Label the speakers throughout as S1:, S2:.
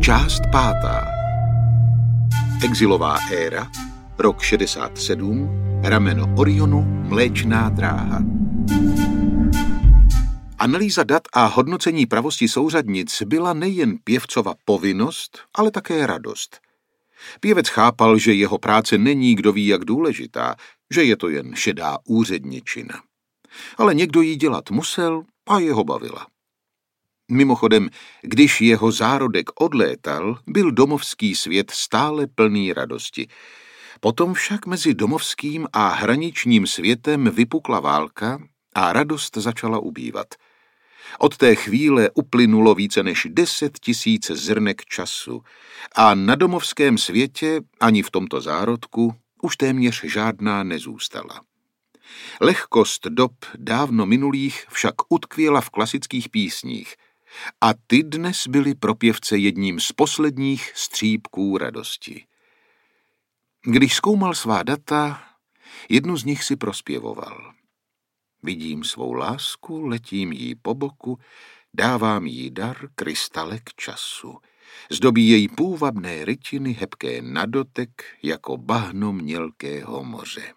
S1: Část 5. Exilová éra, rok 67, rameno Orionu, Mléčná dráha. Analýza dat a hodnocení pravosti souřadnic byla nejen pěvcova povinnost, ale také radost. Pěvec chápal, že jeho práce není kdo ví jak důležitá, že je to jen šedá úředničina. Ale někdo ji dělat musel a jeho bavila. Mimochodem, když jeho zárodek odlétal, byl domovský svět stále plný radosti. Potom však mezi domovským a hraničním světem vypukla válka a radost začala ubývat. Od té chvíle uplynulo více než 10 000 zrnek času a na domovském světě ani v tomto zárodku už téměř žádná nezůstala. Lehkost dob dávno minulých však utkvěla v klasických písních a ty dnes byly pro pěvce jedním z posledních střípků radosti. Když zkoumal svá data, jednu z nich si prospěvoval. Vidím svou lásku, letím jí po boku, dávám jí dar krystalek času. Zdobí její půvabné rytiny hebké na dotek, jako bahno mělkého moře.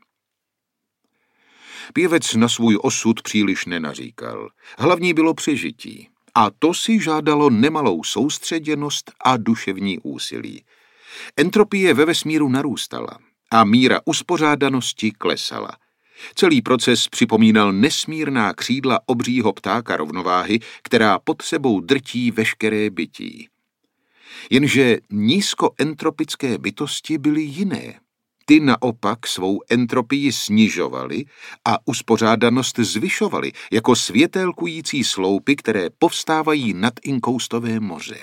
S1: Pěvec na svůj osud příliš nenaříkal. Hlavní bylo přežití. A to si žádalo nemalou soustředěnost a duševní úsilí. Entropie ve vesmíru narůstala a míra uspořádanosti klesala. Celý proces připomínal nesmírná křídla obřího ptáka rovnováhy, která pod sebou drtí veškeré bytí. Jenže nízkoentropické bytosti byly jiné. Ty naopak svou entropii snižovaly a uspořádanost zvyšovaly jako světélkující sloupy, které povstávají nad inkoustové moře.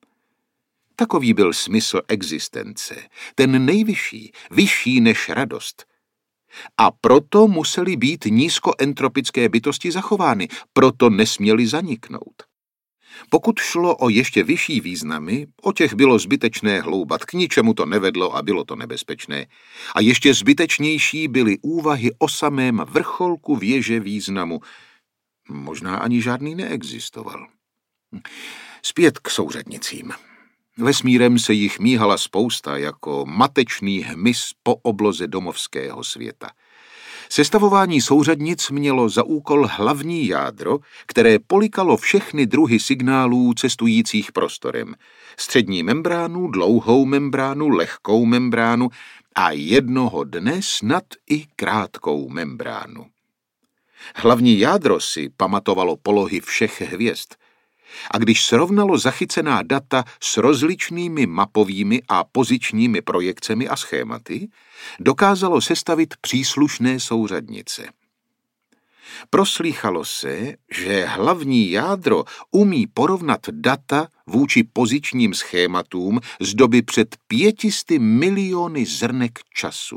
S1: Takový byl smysl existence, ten nejvyšší, vyšší než radost. A proto musely být nízkoentropické bytosti zachovány, proto nesměly zaniknout. Pokud šlo o ještě vyšší významy, o těch bylo zbytečné hloubat, k ničemu to nevedlo a bylo to nebezpečné. A ještě zbytečnější byly úvahy o samém vrcholku věže významu. Možná ani žádný neexistoval. Zpět k souřadnicím. Vesmírem se jich míhala spousta jako matečný hmyz po obloze domovského světa. Sestavování souřadnic mělo za úkol hlavní jádro, které polikalo všechny druhy signálů cestujících prostorem. Střední membránu, dlouhou membránu, lehkou membránu a jednoho dne snad i krátkou membránu. Hlavní jádro si pamatovalo polohy všech hvězd. A když srovnalo zachycená data s rozličnými mapovými a pozičními projekcemi a schématy, dokázalo sestavit příslušné souřadnice. Proslýchalo se, že hlavní jádro umí porovnat data vůči pozičním schématům z doby před 500 miliony zrnek času.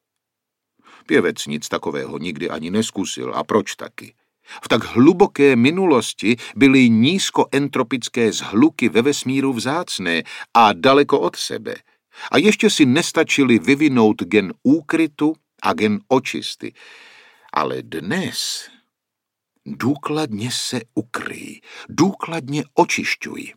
S1: Pěvec nic takového nikdy ani neskusil, a proč taky? V tak hluboké minulosti byly nízkoentropické zhluky ve vesmíru vzácné a daleko od sebe. A ještě si nestačili vyvinout gen úkrytu a gen očisty. Ale dnes důkladně se ukryj, důkladně očišťuj.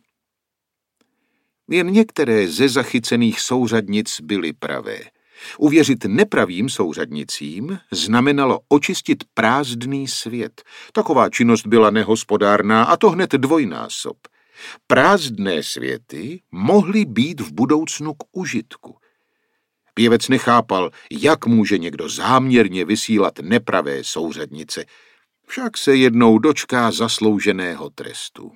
S1: Jen některé ze zachycených souřadnic byly pravé. Uvěřit nepravým souřadnicím znamenalo očistit prázdný svět. Taková činnost byla nehospodárná a to hned dvojnásob. Prázdné světy mohly být v budoucnu k užitku. Pěvec nechápal, jak může někdo záměrně vysílat nepravé souřadnice, však se jednou dočká zaslouženého trestu.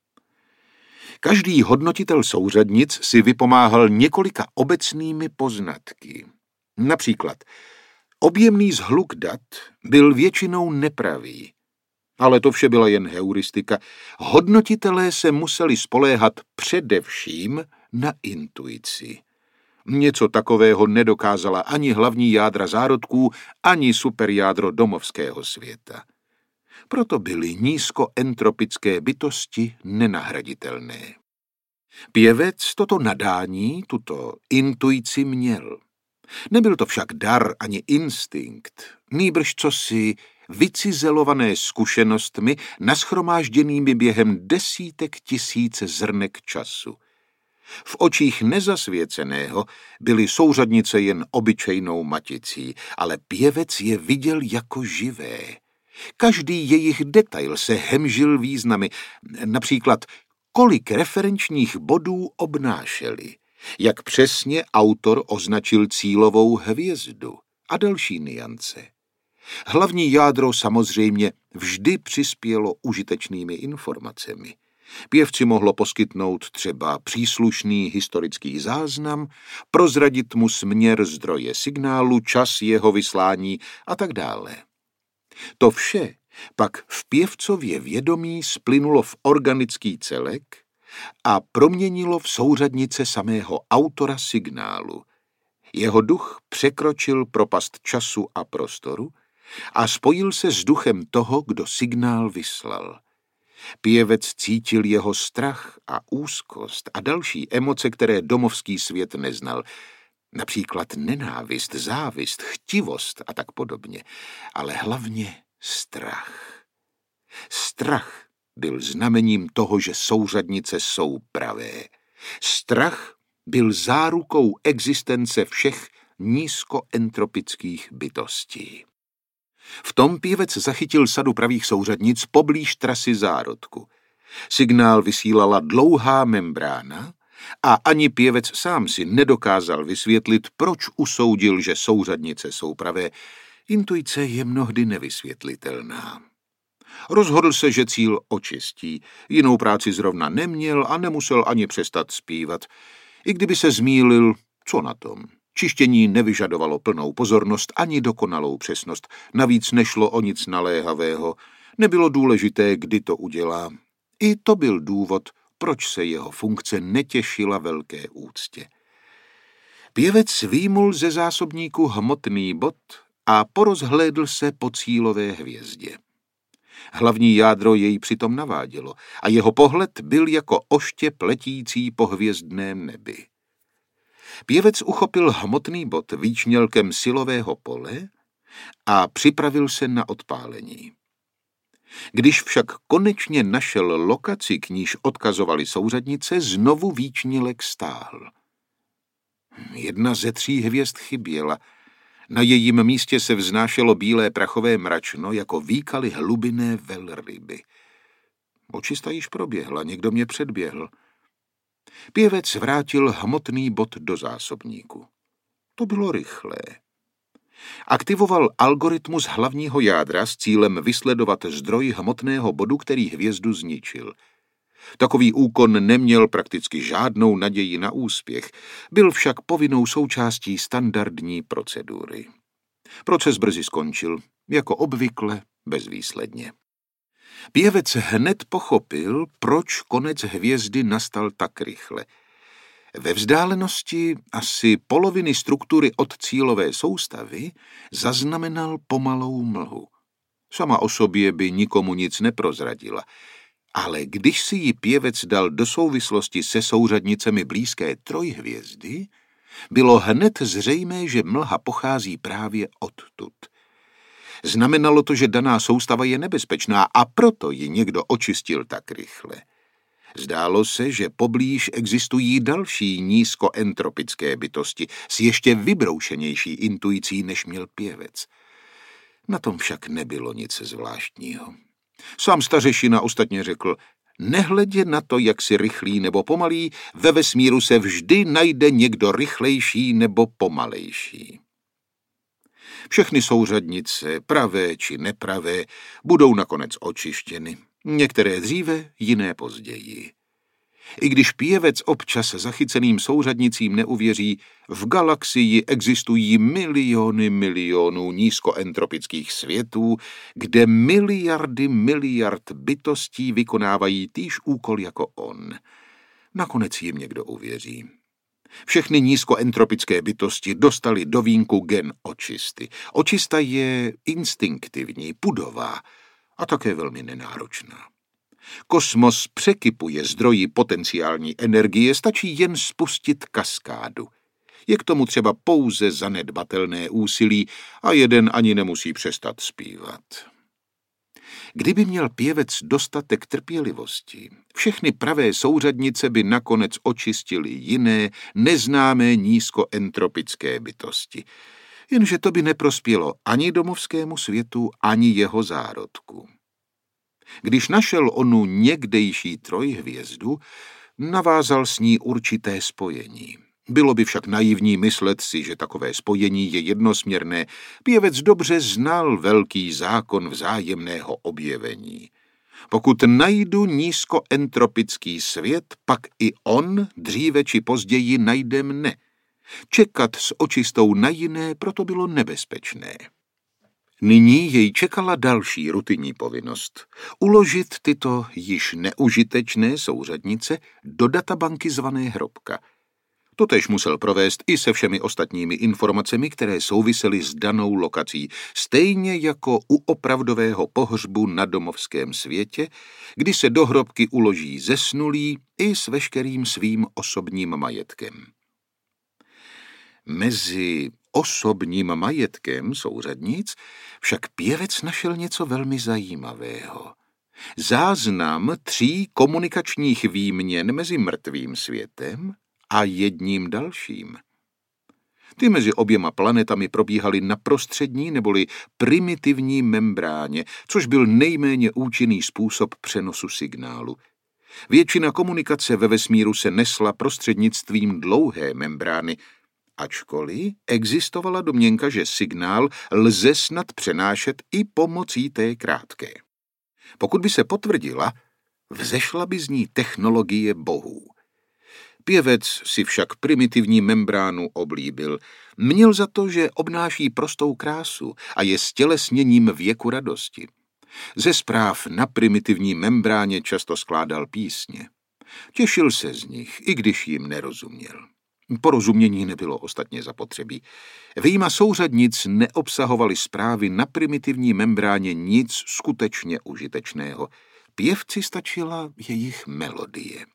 S1: Každý hodnotitel souřadnic si vypomáhal několika obecnými poznatky. Například, objemný shluk dat byl většinou nepravý. Ale to vše byla jen heuristika. Hodnotitelé se museli spoléhat především na intuici. Něco takového nedokázala ani hlavní jádra zárodků, ani superjádro domovského světa. Proto byly nízkoentropické bytosti nenahraditelné. Pěvec toto nadání, tuto intuici měl. Nebyl to však dar ani instinkt, nýbrž cosi vycizelované zkušenostmi nashromážděnými během desítek tisíc zrnek času. V očích nezasvěceného byly souřadnice jen obyčejnou maticí, ale pěvec je viděl jako živé. Každý jejich detail se hemžil významy, například kolik referenčních bodů obnášeli, jak přesně autor označil cílovou hvězdu a další niance. Hlavní jádro samozřejmě vždy přispělo užitečnými informacemi. Pěvci mohlo poskytnout třeba příslušný historický záznam, prozradit mu směr zdroje signálu, čas jeho vyslání a tak dále. To vše pak v pěvcově vědomí splynulo v organický celek a proměnilo v souřadnice samého autora signálu. Jeho duch překročil propast času a prostoru a spojil se s duchem toho, kdo signál vyslal. Pěvec cítil jeho strach a úzkost a další emoce, které domovský svět neznal, například nenávist, závist, chtivost a tak podobně, ale hlavně strach. Strach byl znamením toho, že souřadnice jsou pravé. Strach byl zárukou existence všech nízkoentropických bytostí. V tom pěvec zachytil sadu pravých souřadnic poblíž trasy zárodku. Signál vysílala dlouhá membrána a ani pěvec sám si nedokázal vysvětlit, proč usoudil, že souřadnice jsou pravé. Intuice je mnohdy nevysvětlitelná. Rozhodl se, že cíl očistí. Jinou práci zrovna neměl a nemusel ani přestat zpívat. I kdyby se zmýlil, co na tom? Čištění nevyžadovalo plnou pozornost ani dokonalou přesnost. Navíc nešlo o nic naléhavého. Nebylo důležité, kdy to udělá. I to byl důvod, proč se jeho funkce netěšila velké úctě. Pěvec vyjmul ze zásobníku hmotný bod a porozhlédl se po cílové hvězdě. Hlavní jádro jej přitom navádělo a jeho pohled byl jako oštěp letící po hvězdném nebi. Pěvec uchopil hmotný bod výčnělkem silového pole a připravil se na odpálení. Když však konečně našel lokaci, k níž odkazovali souřadnice, znovu výčnělek stáhl. Jedna ze 3 hvězd chyběla. Na jejím místě se vznášelo bílé prachové mračno, jako výkaly hlubinné velryby. Očista již proběhla, někdo mě předběhl. Pěvec vrátil hmotný bod do zásobníku. To bylo rychlé. Aktivoval algoritmus hlavního jádra s cílem vysledovat zdroj hmotného bodu, který hvězdu zničil. Takový úkon neměl prakticky žádnou naději na úspěch, byl však povinnou součástí standardní procedury. Proces brzy skončil, jako obvykle bezvýsledně. Pěvec hned pochopil, proč konec hvězdy nastal tak rychle. Ve vzdálenosti asi poloviny struktury od cílové soustavy zaznamenal pomalou mlhu. Sama o sobě by nikomu nic neprozradila, ale když si ji pěvec dal do souvislosti se souřadnicemi blízké trojhvězdy, bylo hned zřejmé, že mlha pochází právě odtud. Znamenalo to, že daná soustava je nebezpečná a proto ji někdo očistil tak rychle. Zdálo se, že poblíž existují další nízkoentropické bytosti s ještě vybroušenější intuicí, než měl pěvec. Na tom však nebylo nic zvláštního. Sám stařešina ostatně řekl, nehledě na to, jak si rychlý nebo pomalý, ve vesmíru se vždy najde někdo rychlejší nebo pomalejší. Všechny souřadnice, pravé či nepravé, budou nakonec očištěny. Některé dříve, jiné později. I když pěvec občas zachyceným souřadnicím neuvěří, v galaxii existují miliony milionů nízkoentropických světů, kde miliard bytostí vykonávají týž úkol jako on. Nakonec jim někdo uvěří. Všechny nízkoentropické bytosti dostaly do vínku gen očisty. Očista je instinktivní, pudová a také velmi nenáročná. Kosmos překypuje zdroji potenciální energie, stačí jen spustit kaskádu. Je k tomu třeba pouze zanedbatelné úsilí a jeden ani nemusí přestat zpívat. Kdyby měl pěvec dostatek trpělivosti, všechny pravé souřadnice by nakonec očistily jiné, neznámé nízkoentropické bytosti. Jenže to by neprospělo ani domovskému světu, ani jeho zárodku. Když našel onu někdejší trojhvězdu, navázal s ní určité spojení. Bylo by však naivní myslet si, že takové spojení je jednosměrné. Pěvec dobře znal velký zákon vzájemného objevení. Pokud najdu nízkoentropický svět, pak i on dříve či později najde mne. Čekat s očistou na jiné proto bylo nebezpečné. Nyní jej čekala další rutinní povinnost. Uložit tyto již neužitečné souřadnice do databanky zvané hrobka. Totéž musel provést i se všemi ostatními informacemi, které souvisely s danou lokací, stejně jako u opravdového pohřbu na domovském světě, kdy se do hrobky uloží zesnulý i s veškerým svým osobním majetkem. Mezi osobním majetkem souřadnic však pěvec našel něco velmi zajímavého. Záznam 3 komunikačních výměn mezi mrtvým světem a jedním dalším. Ty mezi oběma planetami probíhaly na prostřední neboli primitivní membráně, což byl nejméně účinný způsob přenosu signálu. Většina komunikace ve vesmíru se nesla prostřednictvím dlouhé membrány, ačkoliv existovala domněnka, že signál lze snad přenášet i pomocí té krátké. Pokud by se potvrdila, vzešla by z ní technologie bohů. Pěvec si však primitivní membránu oblíbil. Měl za to, že obnáší prostou krásu a je stělesněním věku radosti. Ze zpráv na primitivní membráně často skládal písně. Těšil se z nich, i když jim nerozuměl. Porozumění nebylo ostatně zapotřebí. Vyjma souřadnic neobsahovaly zprávy na primitivní membráně nic skutečně užitečného. Pěvci stačila jejich melodie.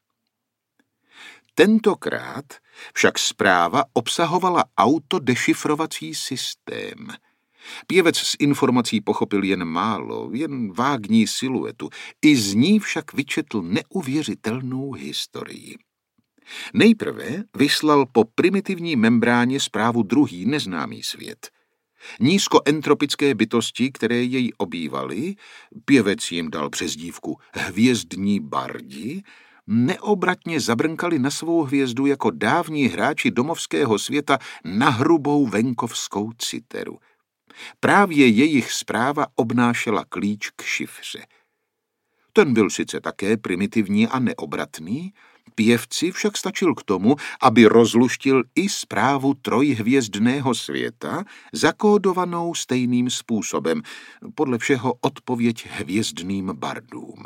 S1: Tentokrát však zpráva obsahovala autodešifrovací systém. Pěvec z informací pochopil jen málo, jen vágní siluetu. I z ní však vyčetl neuvěřitelnou historii. Nejprve vyslal po primitivní membráně zprávu druhý neznámý svět. Nízkoentropické bytosti, které jej obývaly, pěvec jim dal přezdívku hvězdní bardi, neobratně zabrnkali na svou hvězdu jako dávní hráči domovského světa na hrubou venkovskou citeru. Právě jejich zpráva obnášela klíč k šifře. Ten byl sice také primitivní a neobratný, pěvci však stačil k tomu, aby rozluštil i zprávu trojhvězdného světa, zakódovanou stejným způsobem, podle všeho odpověď hvězdným bardům.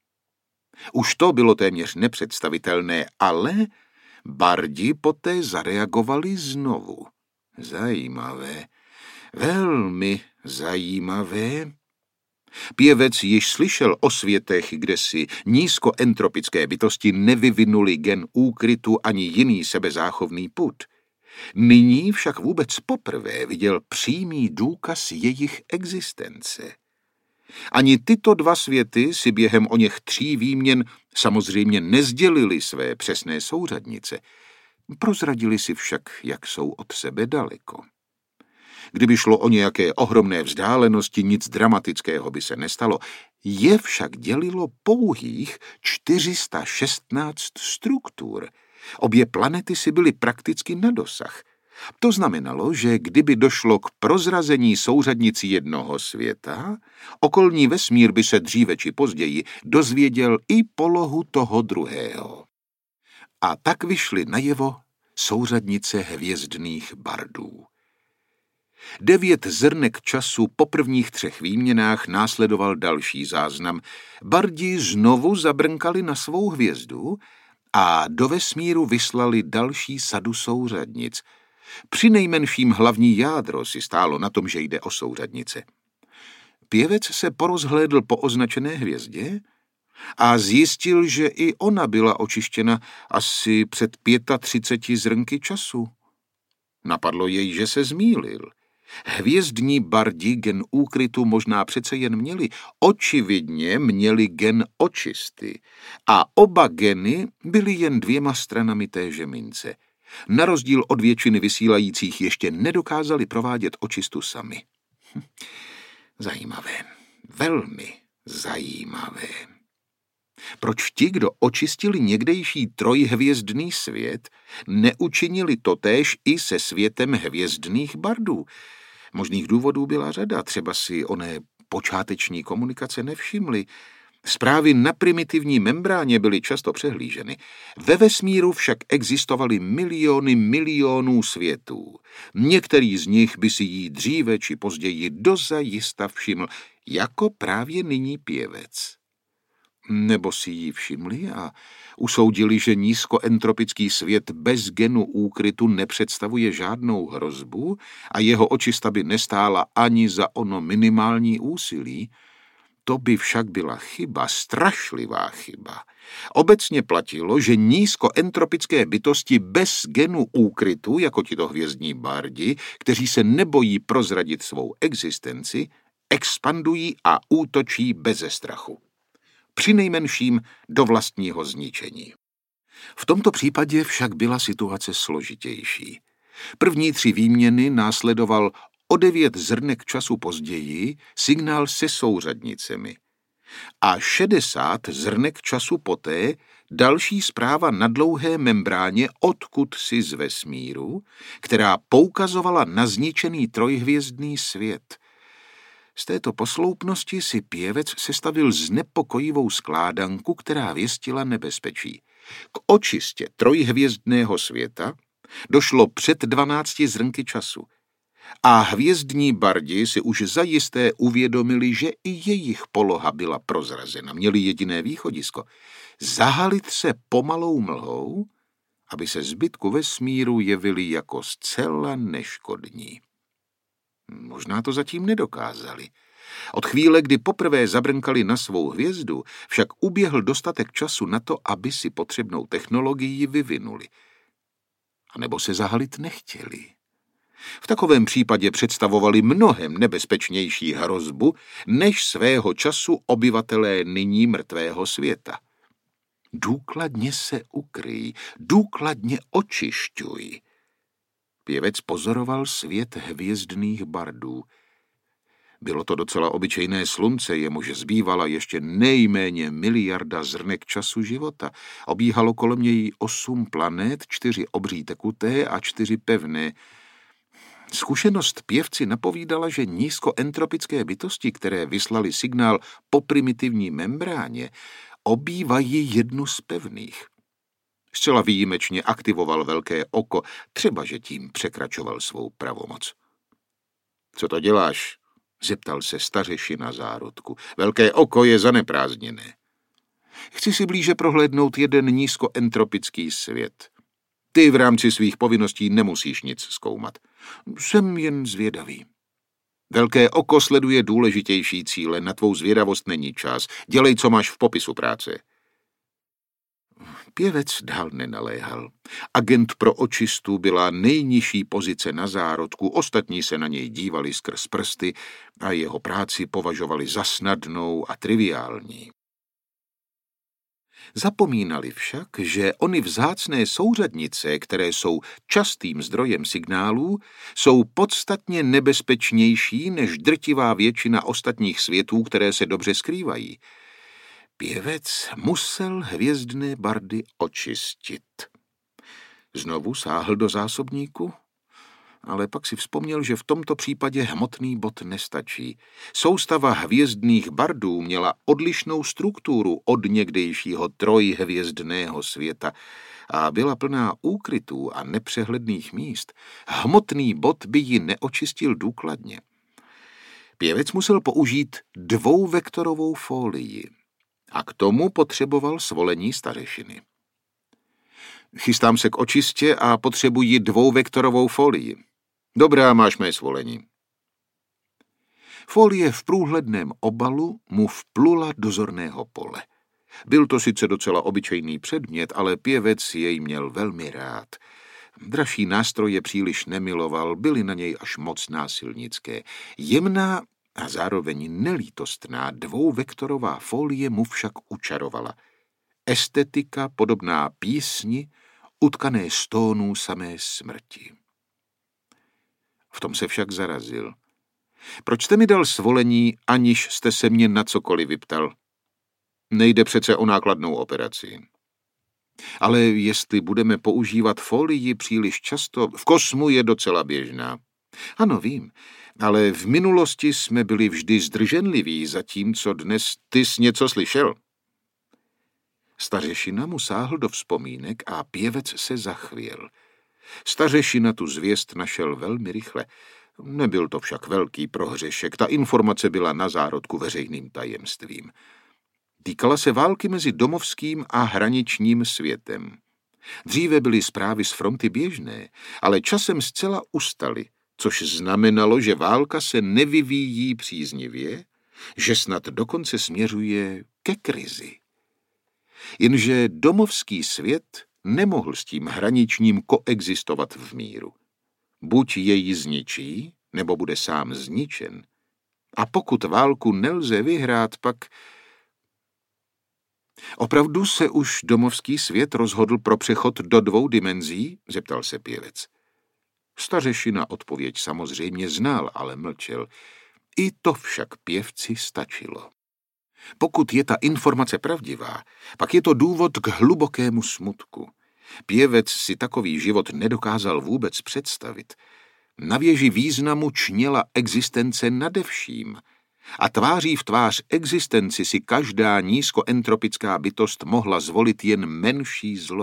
S1: Už to bylo téměř nepředstavitelné, ale bardi poté zareagovali znovu. Zajímavé, velmi zajímavé. Pěvec již slyšel o světech, kde si nízkoentropické bytosti nevyvinuli gen úkrytu ani jiný sebezáchovný pud. Nyní však vůbec poprvé viděl přímý důkaz jejich existence. Ani tyto 2 světy si během oněch 3 výměn samozřejmě nezdělili své přesné souřadnice. Prozradili si však, jak jsou od sebe daleko. Kdyby šlo o nějaké ohromné vzdálenosti, nic dramatického by se nestalo. Je však dělilo pouhých 416 struktur. Obě planety si byly prakticky na dosah. To znamenalo, že kdyby došlo k prozrazení souřadnici jednoho světa, okolní vesmír by se dříve či později dozvěděl i polohu toho druhého. A tak vyšly najevo souřadnice hvězdných bardů. 9 zrnek času po prvních 3 výměnách následoval další záznam. Bardi znovu zabrnkali na svou hvězdu a do vesmíru vyslali další sadu souřadnic. Přinejmenším hlavní jádro si stálo na tom, že jde o souřadnice. Pěvec se porozhlédl po označené hvězdě a zjistil, že i ona byla očištěna asi před 35 zrnky času. Napadlo jej, že se zmýlil. Hvězdní bardi gen úkrytu možná přece jen měli, očividně měli gen očisty. A oba geny byly jen dvěma stranami téže mince. Na rozdíl od většiny vysílajících ještě nedokázali provádět očistu sami. Zajímavé, velmi zajímavé. Proč ti, kdo očistili někdejší trojhvězdný svět, neučinili totéž i se světem hvězdných bardů? Možných důvodů byla řada, třeba si oné počáteční komunikace nevšimli. Zprávy na primitivní membráně byly často přehlíženy. Ve vesmíru však existovaly miliony milionů světů. Některý z nich by si jí dříve či později dozajista všiml, jako právě nyní pěvec. Nebo si ji všimli a usoudili, že nízkoentropický svět bez genu úkrytu nepředstavuje žádnou hrozbu a jeho očista by nestála ani za ono minimální úsilí. To by však byla chyba, strašlivá chyba. Obecně platilo, že nízkoentropické bytosti bez genu úkrytu, jako tito hvězdní bardi, kteří se nebojí prozradit svou existenci, expandují a útočí beze strachu. Přinejmenším do vlastního zničení. V tomto případě však byla situace složitější. První 3 výměny následoval o 9 zrnek času později signál se souřadnicemi. A 60 zrnek času poté další zpráva na dlouhé membráně odkudsi z vesmíru, která poukazovala na zničený trojhvězdný svět. Z této posloupnosti si pěvec sestavil znepokojivou skládanku, která věstila nebezpečí. K očistě trojhvězdného světa došlo před 12 zrnky času. A hvězdní bardi si už zajisté uvědomili, že i jejich poloha byla prozrazena. Měli jediné východisko. Zahalit se pomalou mlhou, aby se zbytku vesmíru jevili jako zcela neškodní. Možná to zatím nedokázali. Od chvíle, kdy poprvé zabrnkali na svou hvězdu, však uběhl dostatek času na to, aby si potřebnou technologii vyvinuli. A nebo se zahalit nechtěli. V takovém případě představovali mnohem nebezpečnější hrozbu, než svého času obyvatelé nyní mrtvého světa. Důkladně se ukryj, důkladně očišťuj. Pěvec pozoroval svět hvězdných bardů. Bylo to docela obyčejné slunce, jemuž zbývala ještě nejméně miliarda zrnek času života. Obíhalo kolem něj 8 planet, 4 obří tekuté a 4 pevné. Zkušenost pěvci napovídala, že nízkoentropické bytosti, které vyslali signál po primitivní membráně, obývají jednu z pevných. Zcela výjimečně aktivoval velké oko, třeba že tím překračoval svou pravomoc. Co to děláš? Zeptal se stařeši na zárodku. Velké oko je zaneprázdněné. Chci si blíže prohlédnout jeden nízkoentropický svět. Ty v rámci svých povinností nemusíš nic zkoumat. Jsem jen zvědavý. Velké oko sleduje důležitější cíle, na tvou zvědavost není čas. Dělej, co máš v popisu práce. Pěvec dál nenaléhal. Agent pro očistu byla nejnižší pozice na zárodku, ostatní se na něj dívali skrz prsty a jeho práci považovali za snadnou a triviální. Zapomínali však, že ony vzácné souřadnice, které jsou častým zdrojem signálů, jsou podstatně nebezpečnější než drtivá většina ostatních světů, které se dobře skrývají. Pěvec musel hvězdné bardy očistit. Znovu sáhl do zásobníku, ale pak si vzpomněl, že v tomto případě hmotný bod nestačí. Soustava hvězdných bardů měla odlišnou strukturu od někdejšího trojhvězdného světa a byla plná úkrytů a nepřehledných míst. Hmotný bod by ji neočistil důkladně. Pěvec musel použít dvouvektorovou folii a k tomu potřeboval svolení stařešiny. Chystám se k očistě a potřebuji dvouvektorovou folii. Dobrá, máš mé svolení. Folie v průhledném obalu mu vplula do zorného pole. Byl to sice docela obyčejný předmět, ale pěvec jej měl velmi rád. Dražší nástroje příliš nemiloval, byly na něj až moc násilnické. Jemná a zároveň nelítostná dvouvektorová folie mu však učarovala. Estetika podobná písni, utkané z tónů samé smrti. V tom se však zarazil. Proč jste mi dal svolení, aniž jste se mě na cokoliv vyptal? Nejde přece o nákladnou operaci. Ale jestli budeme používat folii příliš často, v kosmu je docela běžná. Ano, vím, ale v minulosti jsme byli vždy zdrženliví, zatímco dnes ty jsi něco slyšel. Stařešina mu sáhl do vzpomínek a pěvec se zachvěl. Stařešina tu zvěst našel velmi rychle. Nebyl to však velký prohřešek, ta informace byla na zárodku veřejným tajemstvím. Týkala se války mezi domovským a hraničním světem. Dříve byly zprávy z fronty běžné, ale časem zcela ustaly, což znamenalo, že válka se nevyvíjí příznivě, že snad dokonce směřuje ke krizi. Jenže domovský svět nemohl s tím hraničním koexistovat v míru. Buď jej zničí, nebo bude sám zničen. A pokud válku nelze vyhrát, pak... Opravdu se už domovský svět rozhodl pro přechod do 2 dimenzí? Zeptal se pěvec. Stařešina odpověď samozřejmě znal, ale mlčel. I to však pěvci stačilo. Pokud je ta informace pravdivá, pak je to důvod k hlubokému smutku. Pěvec si takový život nedokázal vůbec představit. Na věži významu čněla existence nade vším a tváří v tvář existenci si každá nízkoentropická bytost mohla zvolit jen menší zlo.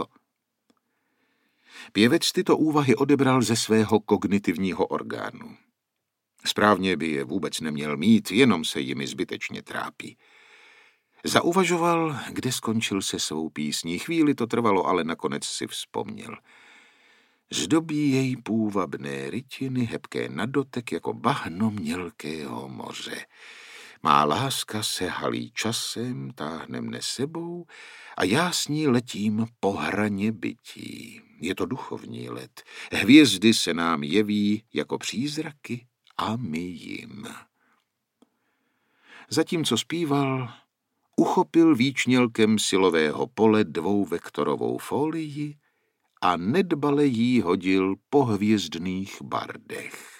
S1: Pěvec tyto úvahy odebral ze svého kognitivního orgánu. Správně by je vůbec neměl mít, jenom se jimi zbytečně trápí. Zauvažoval, kde skončil se svou písní. Chvíli to trvalo, ale nakonec si vzpomněl. Zdobí jej půvabné rytiny, hebké na dotek jako bahno mělkého moře. Má láska se halí časem, táhne mne sebou a já s ní letím po hraně bytí. Je to duchovní let. Hvězdy se nám jeví jako přízraky a my jim. Zatímco zpíval, uchopil výčnělkem silového pole 2vektorovou folii a nedbale jí hodil po hvězdných bardech.